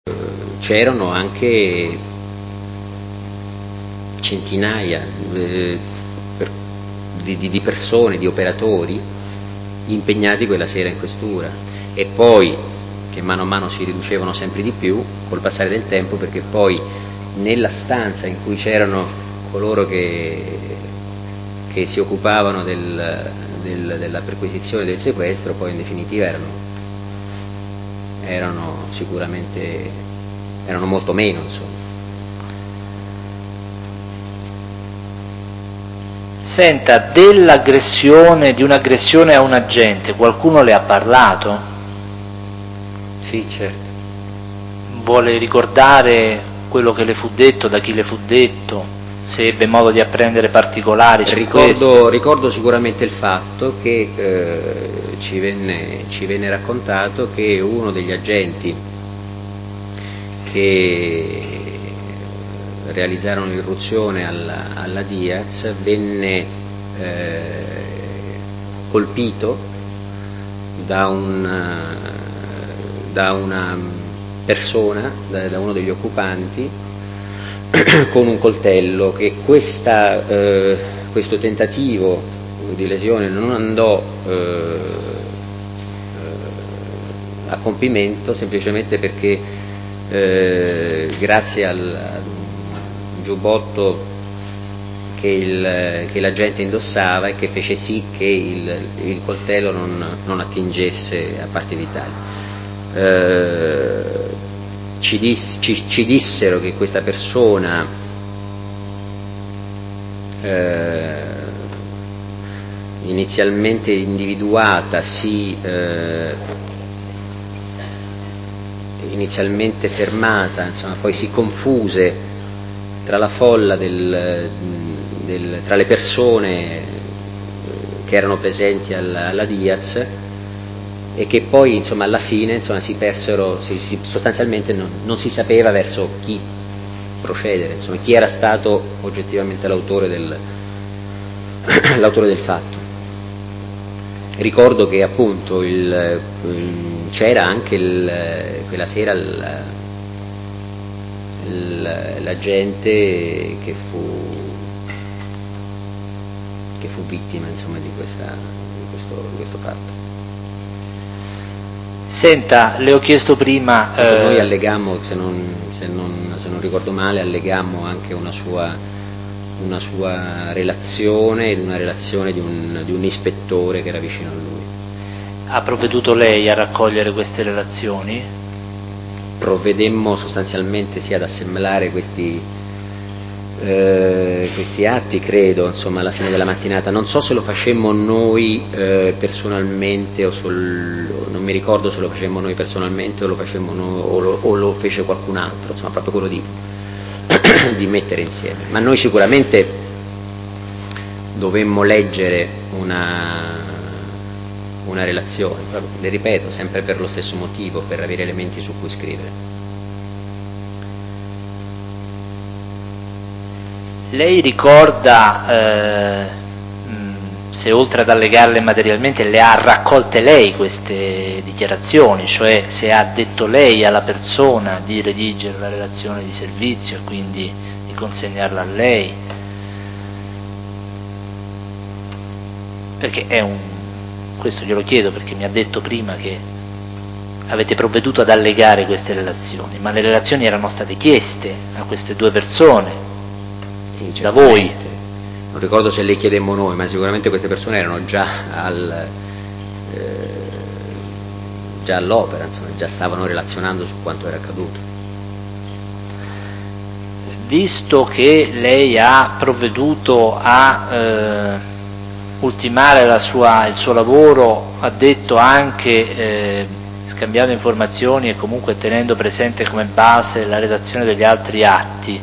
c'erano anche centinaia di persone, di operatori impegnati quella sera in questura, e poi che mano a mano si riducevano sempre di più col passare del tempo, perché poi nella stanza in cui c'erano coloro che si occupavano della perquisizione del sequestro, poi in definitiva erano molto meno, insomma. Senta, dell'aggressione, di un'aggressione a un agente, qualcuno le ha parlato? Sì, certo. Vuole ricordare quello che le fu detto, da chi le fu detto, se ebbe modo di apprendere particolari su questo? Ricordo sicuramente il fatto che ci venne raccontato che uno degli agenti che realizzarono l'irruzione alla Diaz venne colpito da una persona, da uno degli occupanti, con un coltello, che questo tentativo di lesione non andò a compimento semplicemente perché grazie al giubbotto che l'agente indossava e che fece sì che il coltello non attingesse a parti vitali. Ci dissero che questa persona inizialmente individuata inizialmente fermata, insomma, poi si confuse tra la folla tra le persone che erano presenti alla Diaz, e che poi, insomma, alla fine, insomma, si persero, sostanzialmente non si sapeva verso chi procedere, insomma, chi era stato oggettivamente l'autore del fatto. Ricordo che appunto c'era anche quella sera l'agente che fu vittima, insomma, di questo fatto. Senta, le ho chiesto prima... Noi allegammo, se non ricordo male, allegammo anche una sua relazione ed una relazione di un ispettore che era vicino a lui. Ha provveduto lei a raccogliere queste relazioni? Provvedemmo sostanzialmente sia ad assemblare questi atti, credo, insomma, alla fine della mattinata. Non so se lo facemmo noi personalmente non mi ricordo se lo facemmo noi personalmente o lo facemmo o lo fece qualcun altro, insomma, proprio quello di mettere insieme. Ma noi sicuramente dovemmo leggere una relazione, proprio, le ripeto, sempre per lo stesso motivo, per avere elementi su cui scrivere. Lei ricorda se oltre ad allegarle materialmente le ha raccolte lei queste dichiarazioni, cioè se ha detto lei alla persona di redigere la relazione di servizio e quindi di consegnarla a lei? Perché questo glielo chiedo perché mi ha detto prima che avete provveduto ad allegare queste relazioni, ma le relazioni erano state chieste a queste due persone. Sì, da voi. Non ricordo se le chiedemmo noi, ma sicuramente queste persone erano già all'opera, insomma, già stavano relazionando su quanto era accaduto. Visto che lei ha provveduto a ultimare il suo lavoro, ha detto anche scambiando informazioni e comunque tenendo presente come base la redazione degli altri atti,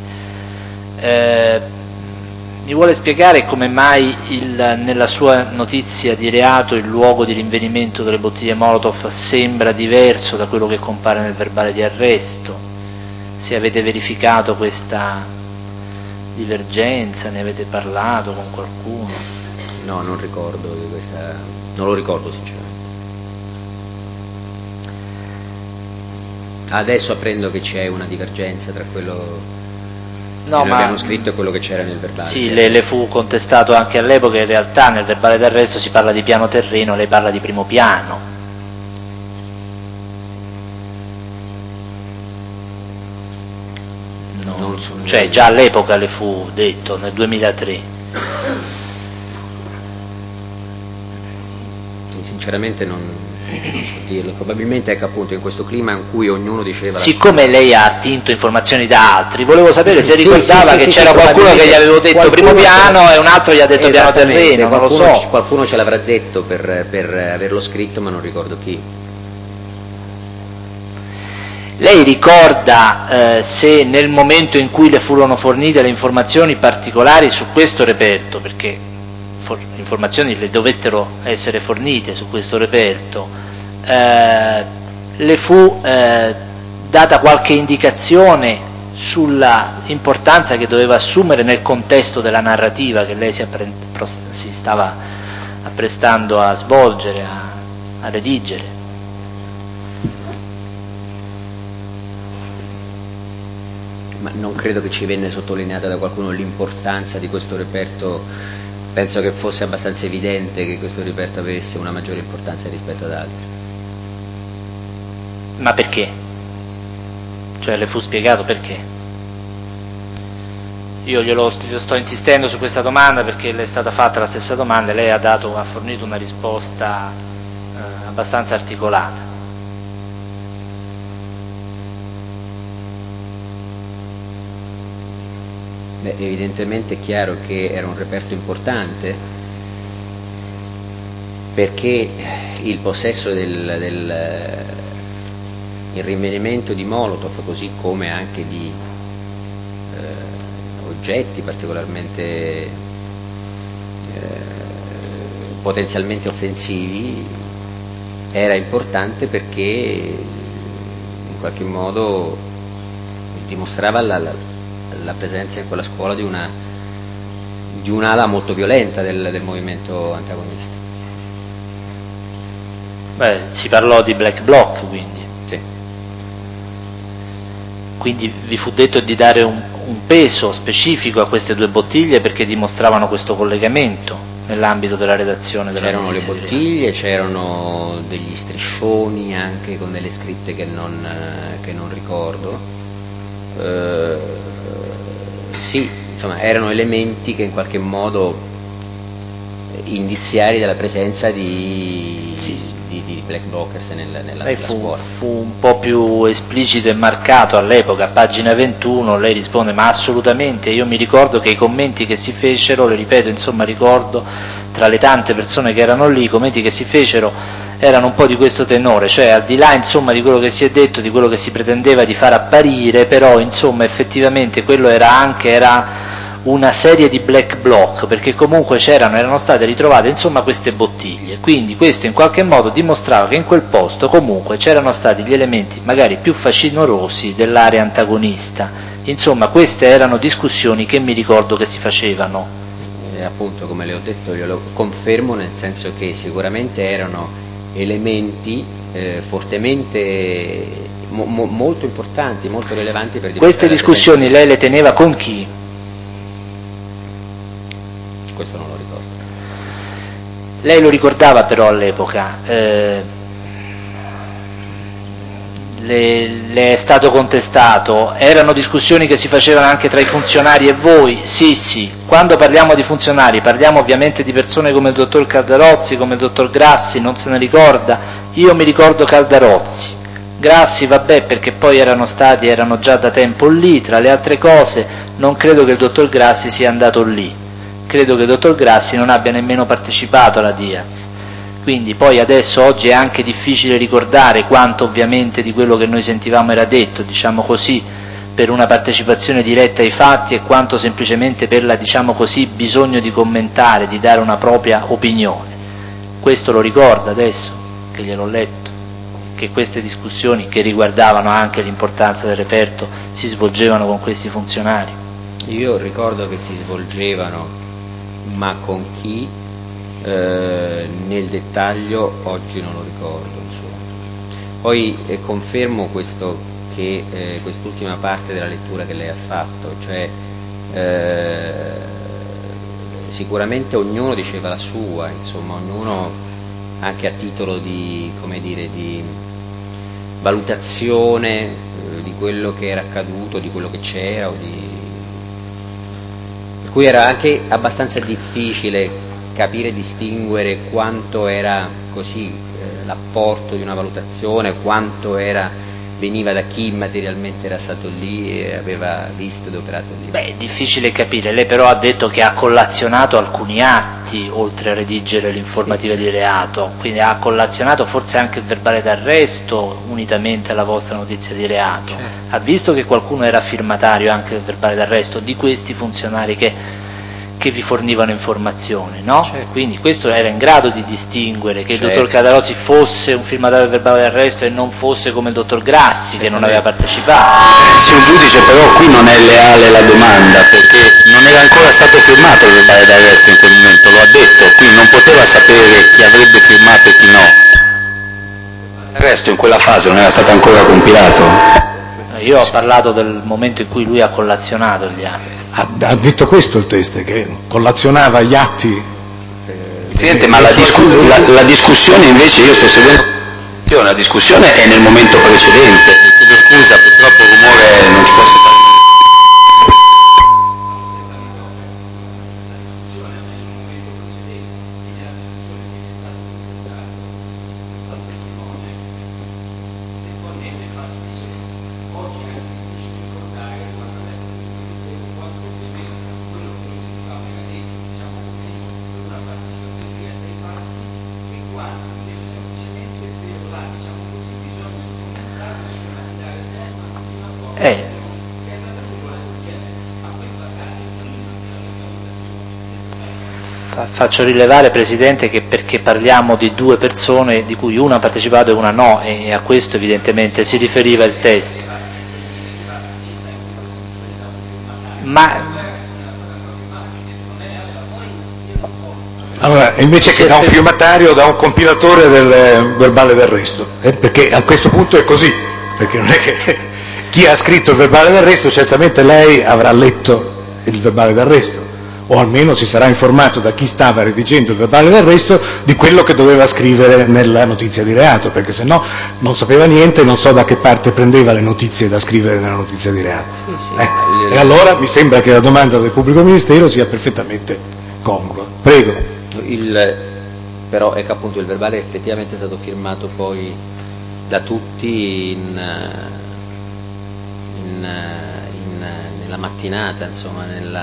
mi vuole spiegare come mai nella sua notizia di reato il luogo di rinvenimento delle bottiglie Molotov sembra diverso da quello che compare nel verbale di arresto? Se avete verificato questa divergenza, ne avete parlato con qualcuno? No, non ricordo di questa, non lo ricordo sinceramente. Adesso apprendo che c'è una divergenza tra quello che noi abbiamo scritto e quello che c'era nel verbale. Sì, le fu contestato anche all'epoca, in realtà nel verbale d'arresto si parla di piano terreno, lei parla di primo piano. Cioè già all'epoca le fu detto, nel 2003. Sinceramente non so dirlo, probabilmente ecco appunto in questo clima in cui ognuno diceva... Siccome lei ha attinto informazioni da altri, volevo sapere se ricordava che c'era qualcuno che gli aveva detto primo piano e un altro gli ha detto piano terreno, non lo so. Qualcuno ce l'avrà detto per averlo scritto, ma non ricordo chi. Lei ricorda se nel momento in cui le furono fornite le informazioni particolari su questo reperto, perché informazioni le dovettero essere fornite su questo reperto, le fu data qualche indicazione sulla importanza che doveva assumere nel contesto della narrativa che lei si stava apprestando a svolgere, a redigere? Ma non credo che ci venne sottolineata da qualcuno l'importanza di questo reperto, penso che fosse abbastanza evidente che questo reperto avesse una maggiore importanza rispetto ad altri. Ma perché? Cioè le fu spiegato perché? Io glielo sto insistendo su questa domanda perché le è stata fatta la stessa domanda e lei ha fornito una risposta abbastanza articolata. Beh, evidentemente è chiaro che era un reperto importante perché il possesso il rinvenimento di Molotov, così come anche di oggetti particolarmente potenzialmente offensivi, era importante perché in qualche modo dimostrava la presenza in quella scuola di un'ala molto violenta del movimento antagonista. Beh, si parlò di black bloc, quindi. Sì. Quindi vi fu detto di dare un peso specifico a queste due bottiglie perché dimostravano questo collegamento nell'ambito della redazione della C'erano le notizia bottiglie, c'erano degli striscioni anche con delle scritte che non ricordo. Sì, insomma, erano elementi che in qualche modo indiziari della presenza di black blockers nella scuola. Fu un po' più esplicito e marcato all'epoca, a pagina 21 lei risponde ma assolutamente, io mi ricordo che i commenti che si fecero, le ripeto, insomma ricordo tra le tante persone che erano lì, i commenti che si fecero erano un po' di questo tenore, cioè al di là insomma di quello che si è detto, di quello che si pretendeva di far apparire, però insomma effettivamente quello era una serie di black bloc, perché comunque erano state ritrovate insomma queste bottiglie, quindi questo in qualche modo dimostrava che in quel posto comunque c'erano stati gli elementi magari più facinorosi dell'area antagonista, insomma queste erano discussioni che mi ricordo che si facevano. Appunto, come le ho detto, io lo confermo, nel senso che sicuramente erano elementi fortemente molto importanti, molto rilevanti per queste discussioni lei le teneva con chi? Questo non lo ricordo. Lei lo ricordava però all'epoca, le è stato contestato, erano discussioni che si facevano anche tra i funzionari e voi? Sì, quando parliamo di funzionari parliamo ovviamente di persone come il dottor Caldarozzi, come il dottor Grassi, non se ne ricorda? Io mi ricordo Caldarozzi, Grassi vabbè perché poi erano già da tempo lì, tra le altre cose non credo che il dottor Grassi sia andato lì. Credo che il dottor Grassi non abbia nemmeno partecipato alla Diaz, quindi poi adesso oggi è anche difficile ricordare quanto ovviamente di quello che noi sentivamo era detto, diciamo così, per una partecipazione diretta ai fatti e quanto semplicemente per la, diciamo così, bisogno di commentare, di dare una propria opinione. Questo lo ricorda adesso, che gliel'ho letto, che queste discussioni che riguardavano anche l'importanza del reperto si svolgevano con questi funzionari? Io ricordo che si svolgevano, ma con chi nel dettaglio oggi non lo ricordo, insomma. Poi confermo questo che quest'ultima parte della lettura che lei ha fatto, cioè sicuramente ognuno diceva la sua, insomma, ognuno anche a titolo di, come dire, di valutazione di quello che era accaduto, di quello che c'era, per cui era anche abbastanza difficile capire e distinguere quanto era così l'apporto di una valutazione, quanto veniva da chi materialmente era stato lì e aveva visto ed operato lì. Beh, è difficile capire, lei però ha detto che ha collazionato alcuni atti oltre a redigere l'informativa di reato, quindi ha collazionato forse anche il verbale d'arresto unitamente alla vostra notizia di reato. Certo. Ha visto che qualcuno era firmatario anche del verbale d'arresto di questi funzionari che vi fornivano informazioni, no? Certo. Quindi questo era in grado di distinguere che certo. il dottor Caldarozzi fosse un firmatario del verbale d'arresto e non fosse come il dottor Grassi che non aveva partecipato. Signor giudice, però qui non è leale la domanda, perché non era ancora stato firmato il verbale d'arresto in quel momento, lo ha detto, quindi non poteva sapere chi avrebbe firmato e chi no. L'arresto in quella fase non era stato ancora compilato? Io ho parlato del momento in cui lui ha collazionato gli atti. Ha detto questo il teste, che collazionava gli atti. Presidente, ma la discussione invece, io sto seguendo la discussione è nel momento precedente. Chiedo scusa, purtroppo il rumore non ci posso fare. Faccio rilevare, Presidente, che perché parliamo di due persone di cui una ha partecipato e una no, e a questo evidentemente si riferiva il testo. Allora, invece che da un firmatario, da un compilatore del verbale d'arresto, perché a questo punto è così, perché non è che chi ha scritto il verbale d'arresto certamente lei avrà letto il verbale d'arresto, o almeno si sarà informato da chi stava redigendo il verbale d'arresto di quello che doveva scrivere nella notizia di reato, perché se no non sapeva niente e non so da che parte prendeva le notizie da scrivere nella notizia di reato. E allora mi sembra che la domanda del pubblico ministero sia perfettamente congrua. Prego. Però ecco, appunto, il verbale effettivamente è stato firmato poi da tutti nella mattinata, insomma,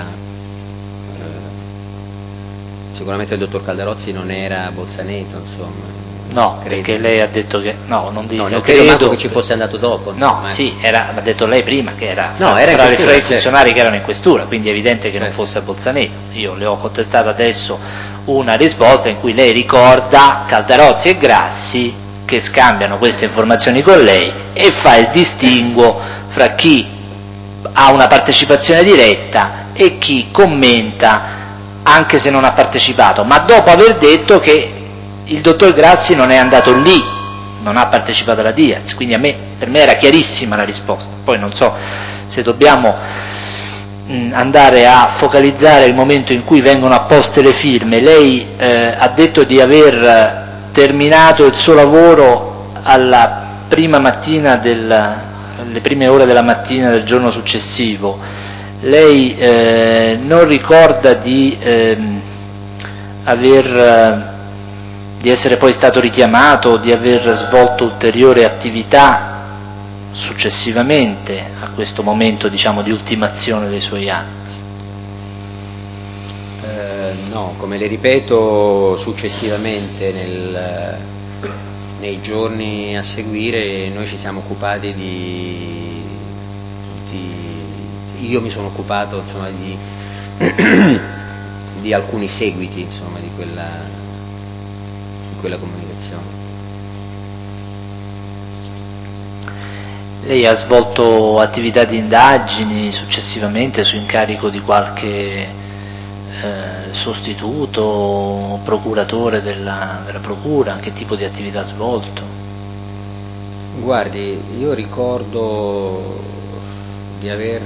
sicuramente il dottor Caldarozzi non era Bolzaneto, insomma. No, credo. Perché lei ha detto che no, non dico. Non credo manco che ci fosse andato dopo. Insomma, no, sì, l'ha detto lei prima che era era fra i funzionari che erano in questura, quindi è evidente che non fosse Bolzaneto. Io le ho contestato adesso una risposta in cui lei ricorda Caldarozzi e Grassi che scambiano queste informazioni con lei e fa il distinguo fra chi ha una partecipazione diretta e chi commenta anche se non ha partecipato, ma dopo aver detto che il dottor Grassi non è andato lì, non ha partecipato alla Diaz, quindi per me era chiarissima la risposta. Poi non so se dobbiamo andare a focalizzare il momento in cui vengono apposte le firme. Lei ha detto di aver terminato il suo lavoro alla prima mattina alle prime ore della mattina del giorno successivo. Lei non ricorda di essere poi stato richiamato, di aver svolto ulteriori attività successivamente a questo momento, diciamo, di ultimazione dei suoi atti? No, come le ripeto, successivamente nei giorni a seguire noi ci siamo occupati io mi sono occupato, insomma, di alcuni seguiti, insomma, di quella comunicazione. Lei ha svolto attività di indagini successivamente su incarico di qualche sostituto, procuratore della procura? Che tipo di attività ha svolto? Guardi, io ricordo di aver,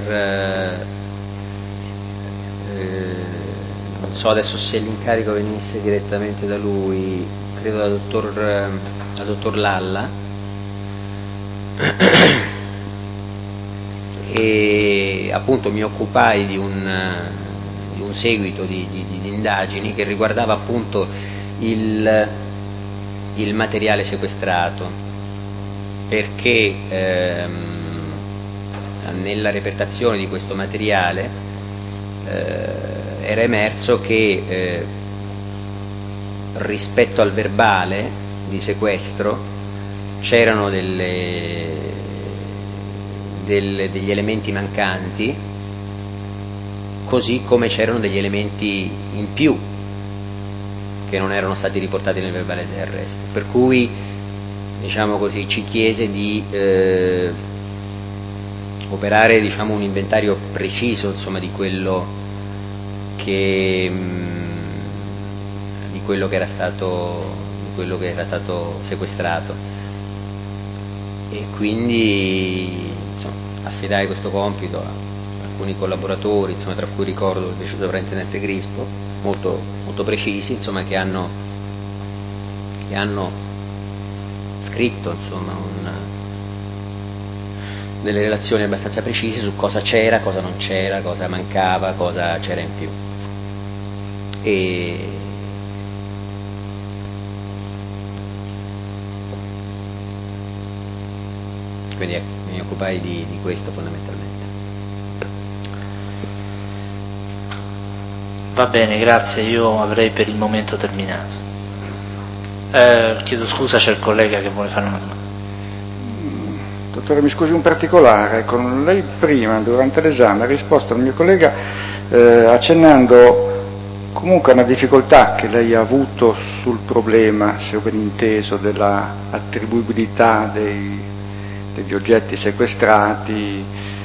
non so adesso se l'incarico venisse direttamente da lui, credo dal dottor Lalla, e appunto mi occupai di un seguito di indagini che riguardava appunto il materiale sequestrato, perché nella repertazione di questo materiale era emerso che rispetto al verbale di sequestro c'erano degli elementi mancanti, così come c'erano degli elementi in più che non erano stati riportati nel verbale di arresto, per cui diciamo così ci chiese di operare diciamo un inventario preciso insomma di quello che era stato sequestrato, e quindi insomma, affidai questo compito a alcuni collaboratori, insomma, tra cui ricordo il sovrintendente Grispo, molto, molto precisi, insomma, che hanno scritto insomma, delle relazioni abbastanza precise su cosa c'era, cosa non c'era, cosa mancava, cosa c'era in più. E quindi mi occupai di questo fondamentalmente. Va bene, grazie, io avrei per il momento terminato. Chiedo scusa, c'è il collega che vuole fare una domanda. Dottore, mi scusi un particolare, con lei prima durante l'esame ha risposto al mio collega accennando comunque a una difficoltà che lei ha avuto sul problema, se ho ben inteso, della attribuibilità degli oggetti sequestrati,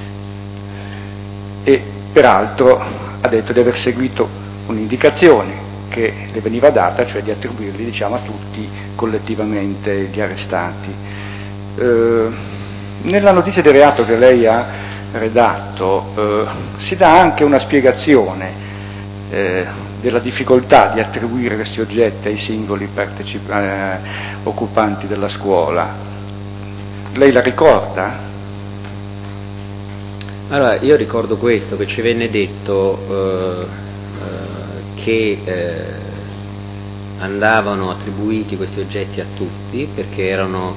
e peraltro ha detto di aver seguito un'indicazione che le veniva data, cioè di attribuirli diciamo a tutti collettivamente gli arrestati. Nella notizia di reato che lei ha redatto si dà anche una spiegazione della difficoltà di attribuire questi oggetti ai singoli occupanti della scuola. Lei la ricorda? Allora, io ricordo questo, che ci venne detto che andavano attribuiti questi oggetti a tutti perché erano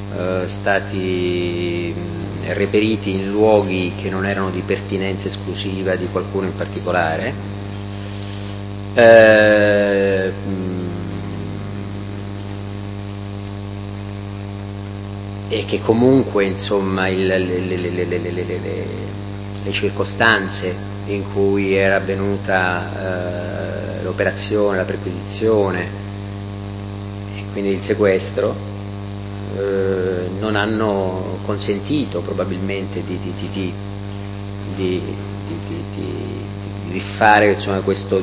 stati reperiti in luoghi che non erano di pertinenza esclusiva di qualcuno in particolare, e che comunque insomma le circostanze in cui era avvenuta l'operazione, la perquisizione e quindi il sequestro non hanno consentito probabilmente di fare insomma questo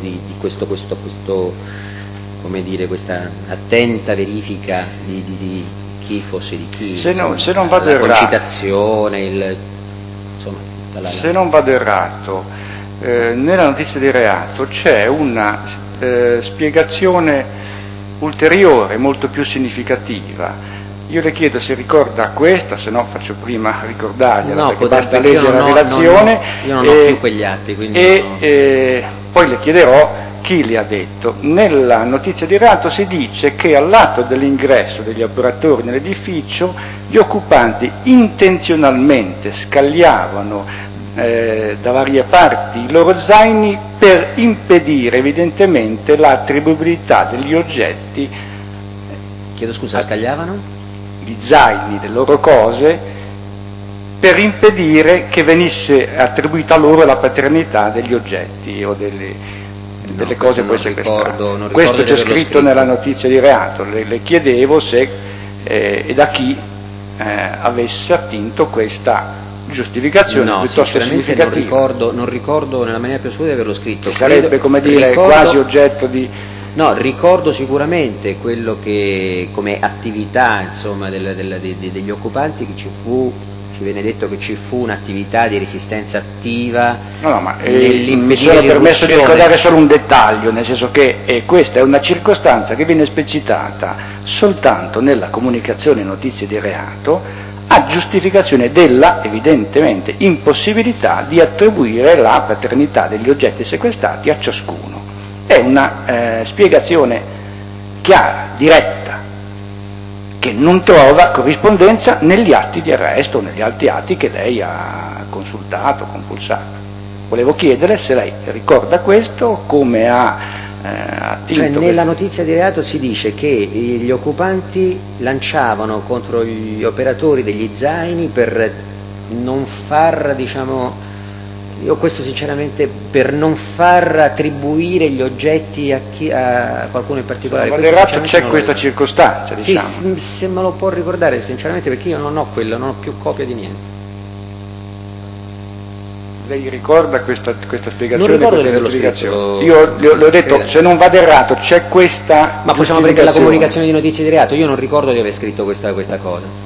come dire, questa attenta verifica di chi fosse di chi, se non insomma, vado la concitazione, se non vado errato, nella notizia di reato c'è una spiegazione ulteriore, molto più significativa. Io le chiedo se ricorda questa, se no faccio prima a ricordargliela, no, perché basta leggere la relazione. Io non ho più quegli atti, quindi poi le chiederò chi le ha detto. Nella notizia di reato si dice che all'atto dell'ingresso degli operatori nell'edificio gli occupanti intenzionalmente scagliavano da varie parti i loro zaini per impedire evidentemente l'attribuibilità degli oggetti. Chiedo scusa, scagliavano? Gli zaini, le loro cose, per impedire che venisse attribuita loro la paternità degli oggetti o delle cose poi sequestrate. Questo c'è scritto nella notizia di reato. Le chiedevo se e da chi avesse attinto questa giustificazione piuttosto significativa. Non ricordo nella maniera più assoluta di averlo scritto. Che sarebbe, come dire, quasi oggetto di No, ricordo sicuramente quello che come attività, insomma, degli occupanti, che ci venne detto che ci fu un'attività di resistenza attiva. No, ma mi sono permesso di ricordare solo un dettaglio, nel senso che questa è una circostanza che viene esplicitata soltanto nella comunicazione notizie di reato a giustificazione della, evidentemente, impossibilità di attribuire la paternità degli oggetti sequestrati a ciascuno. È una spiegazione chiara, diretta, che non trova corrispondenza negli atti di arresto o negli altri atti che lei ha consultato, compulsato. Volevo chiedere se lei ricorda questo, come ha attinto. Cioè, nella notizia di reato si dice che gli occupanti lanciavano contro gli operatori degli zaini per non far, diciamo, io questo sinceramente, per non far attribuire gli oggetti a qualcuno in particolare. Nel reato c'è questa circostanza, diciamo. Sì, se me lo può ricordare sinceramente, perché io non ho quello, non ho più copia di niente. Lei ricorda questa spiegazione? Non ricordo di averlo scritto. Io le ho detto, se non vado errato, c'è questa. Ma possiamo prendere la comunicazione di notizie di reato? Io non ricordo di aver scritto questa cosa.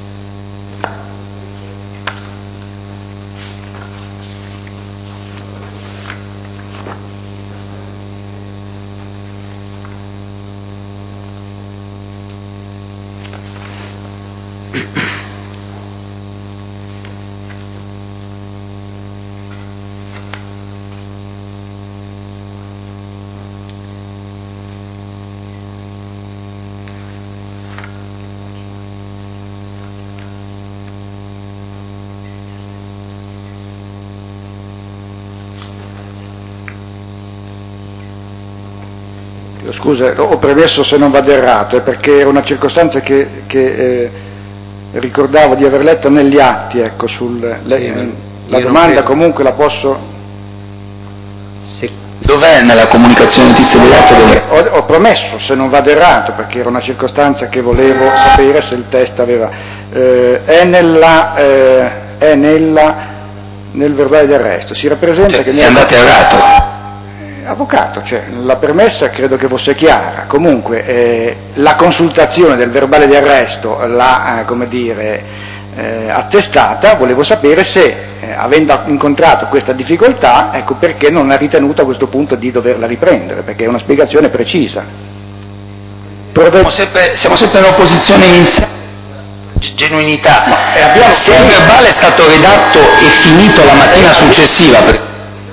Scusa, ho premesso, se non vado errato, è perché era una circostanza che ricordavo di aver letto negli atti, ecco, la domanda comunque la posso. Dov'è nella comunicazione notizia di reato? Ho promesso, se non vado errato, perché era una circostanza che volevo sapere se il test aveva. È nel verbale d'arresto. Si rappresenta che. È andato errato. Avvocato, cioè la premessa credo che fosse chiara. Comunque la consultazione del verbale di arresto l'ha attestata. Volevo sapere se avendo incontrato questa difficoltà, ecco perché non ha ritenuto a questo punto di doverla riprendere, perché è una spiegazione precisa. Siamo sempre in opposizione iniziale, genuinità. Se il verbale è stato redatto e finito la mattina successiva,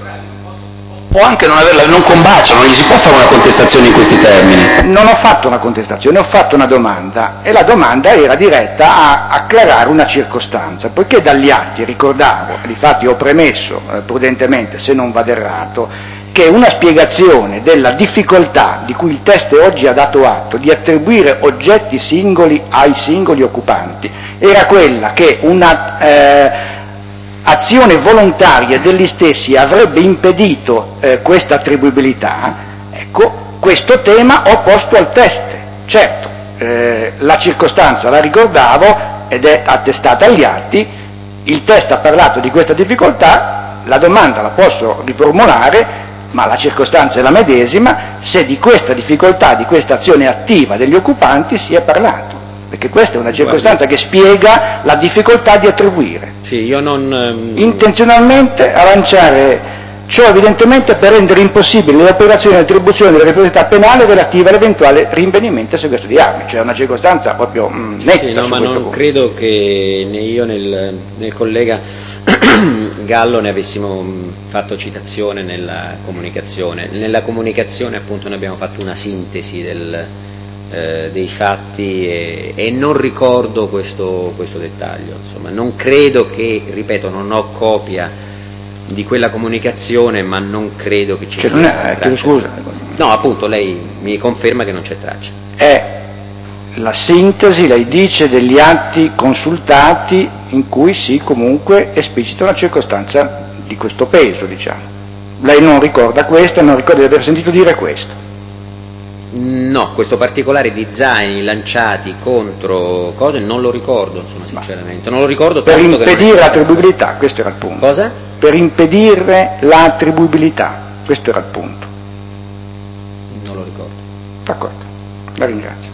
può anche non combacia, non gli si può fare una contestazione in questi termini. Non ho fatto una contestazione, ho fatto una domanda, e la domanda era diretta a acclarare una circostanza, poiché dagli atti ricordavo, difatti ho premesso prudentemente, se non vado errato, che una spiegazione della difficoltà di cui il test oggi ha dato atto di attribuire oggetti singoli ai singoli occupanti era quella che una azione volontaria degli stessi avrebbe impedito questa attribuibilità. Ecco, questo tema ho posto al test. Certo, la circostanza la ricordavo ed è attestata agli atti, il test ha parlato di questa difficoltà, la domanda la posso riformulare, ma la circostanza è la medesima, se di questa difficoltà, di questa azione attiva degli occupanti si è parlato. Perché questa è una circostanza che spiega la difficoltà di attribuire. Sì, io non. Intenzionalmente a lanciare ciò evidentemente per rendere impossibile le operazioni di attribuzione della responsabilità penale relativa all'eventuale rinvenimento e sequestro di armi, cioè una circostanza proprio netta. Sì, no, ma non punto. Credo che né io né il collega Gallo ne avessimo fatto citazione nella comunicazione. Nella comunicazione appunto noi abbiamo fatto una sintesi dei fatti e non ricordo questo dettaglio, insomma non credo che, ripeto, non ho copia di quella comunicazione, ma non credo che ci sia traccia. Scusa. No, appunto lei mi conferma che non c'è traccia. È la sintesi, lei dice, degli atti consultati in cui si comunque esplicita una circostanza di questo peso, diciamo. Lei non ricorda questo, non ricorda di aver sentito dire questo. No, questo particolare di zaini lanciati contro cose non lo ricordo, insomma, sinceramente. Non lo ricordo per tanto impedire l'attribuibilità, questo era il punto. Cosa? Per impedire l'attribuibilità, questo era il punto. Non lo ricordo. D'accordo, la ringrazio.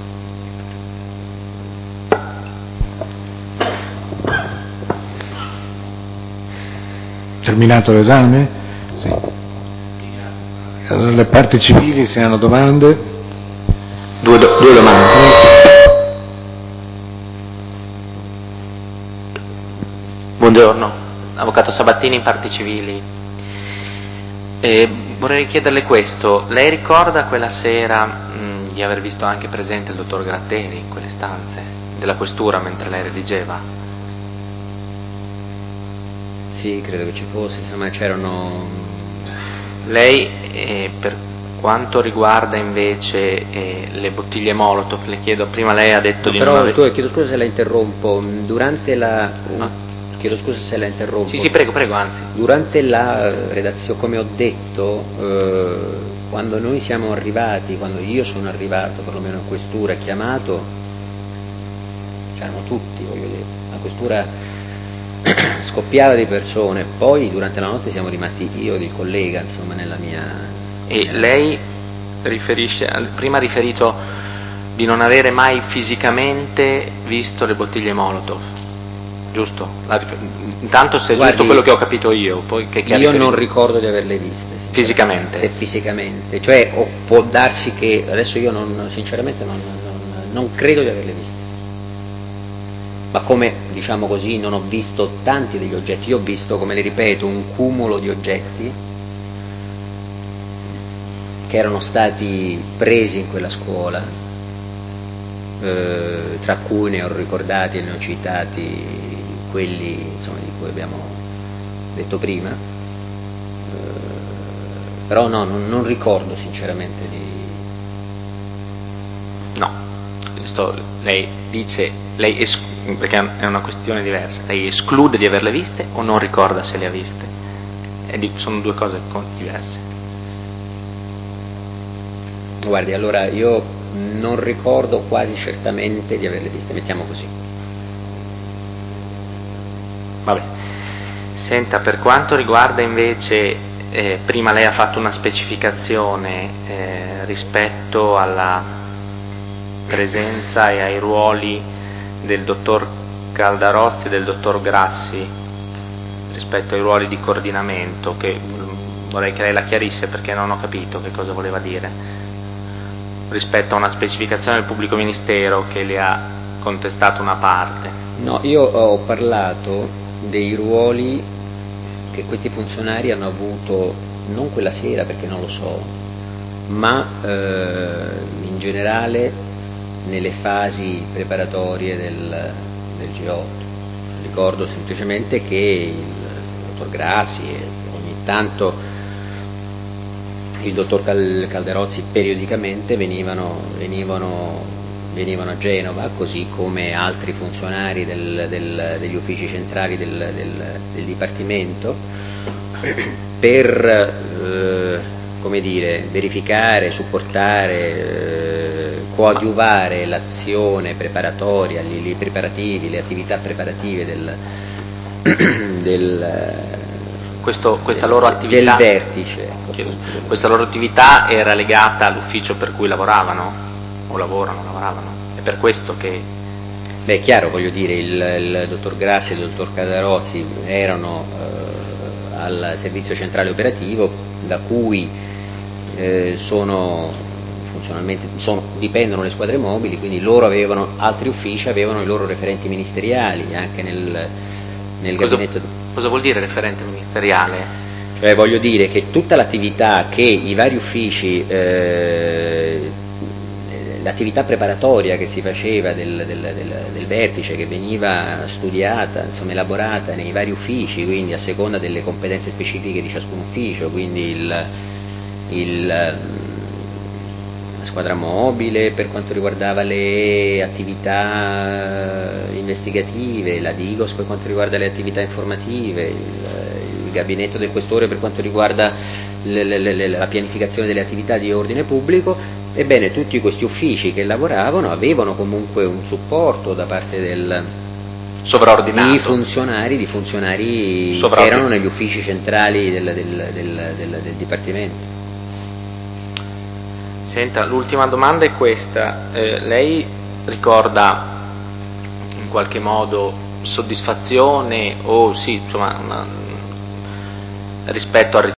Terminato l'esame? Sì. Allora, le parti civili, se hanno domande? Due domande. Buongiorno, avvocato Sabattini in parti civili. Vorrei chiederle questo: lei ricorda quella sera di aver visto anche presente il dottor Gratteri in quelle stanze della questura mentre lei redigeva? Sì, credo che ci fosse, insomma c'erano... Lei, per quanto riguarda invece le bottiglie Molotov, le chiedo, prima lei ha detto di però, non aver... chiedo scusa se la interrompo, durante la... Chiedo scusa se la interrompo. Sì, prego, anzi. Durante la redazione, come ho detto, quando noi siamo arrivati, quando io sono arrivato, perlomeno in questura, chiamato, c'erano tutti, voglio dire, la questura scoppiava di persone, poi durante la notte siamo rimasti io ed il collega, insomma, nella mia... E lei riferisce, prima ha riferito di non avere mai fisicamente visto le bottiglie Molotov, giusto? Intanto se è giusto quello che ho capito io, poi che io non ricordo di averle viste fisicamente, cioè può darsi che adesso io sinceramente non credo di averle viste, ma come, diciamo così, non ho visto tanti degli oggetti, io ho visto, come le ripeto, un cumulo di oggetti che erano stati presi in quella scuola, tra cui ne ho ricordati e ne ho citati quelli, insomma, di cui abbiamo detto prima, però no, non ricordo sinceramente di... No, lei dice, perché è una questione diversa, lei esclude di averle viste o non ricorda se le ha viste? Sono due cose diverse. Guardi, allora io non ricordo quasi certamente di averle viste, mettiamo così. Vabbè. Senta, per quanto riguarda invece, prima lei ha fatto una specificazione rispetto alla presenza e ai ruoli del dottor Caldarozzi e del dottor Grassi, rispetto ai ruoli di coordinamento, che vorrei che lei la chiarisse perché non ho capito che cosa voleva dire, rispetto a una specificazione del pubblico ministero che le ha contestato una parte. No, io ho parlato dei ruoli che questi funzionari hanno avuto, non quella sera perché non lo so, ma in generale nelle fasi preparatorie del G8. Ricordo semplicemente che il dottor Grassi e ogni tanto il dottor Calderozzi periodicamente venivano a Genova, così come altri funzionari degli uffici centrali del Dipartimento, per come dire, verificare, supportare, coadiuvare l'azione preparatoria, i preparativi, le attività preparative questa loro attività, del vertice. Questa loro attività era legata all'ufficio per cui lavoravano? O lavoravano? È per questo che... Beh, è chiaro, voglio dire, il dottor Grassi e il dottor Caldarozzi erano al servizio centrale operativo, da cui dipendono le squadre mobili, quindi loro avevano altri uffici, avevano i loro referenti ministeriali anche nel gabinetto. Cosa vuol dire referente ministeriale? Cioè, voglio dire che tutta l'attività che i vari uffici, l'attività preparatoria che si faceva del vertice, che veniva studiata, insomma elaborata nei vari uffici, quindi a seconda delle competenze specifiche di ciascun ufficio, quindi la squadra mobile per quanto riguardava le attività investigative, la Digos per quanto riguarda le attività informative, il gabinetto del questore per quanto riguarda la pianificazione delle attività di ordine pubblico. Ebbene, tutti questi uffici che lavoravano avevano comunque un supporto da parte del sovraordinato, di funzionari che erano negli uffici centrali del Dipartimento. Senta, l'ultima domanda è questa. Lei ricorda in qualche modo soddisfazione o sì, insomma, rispetto al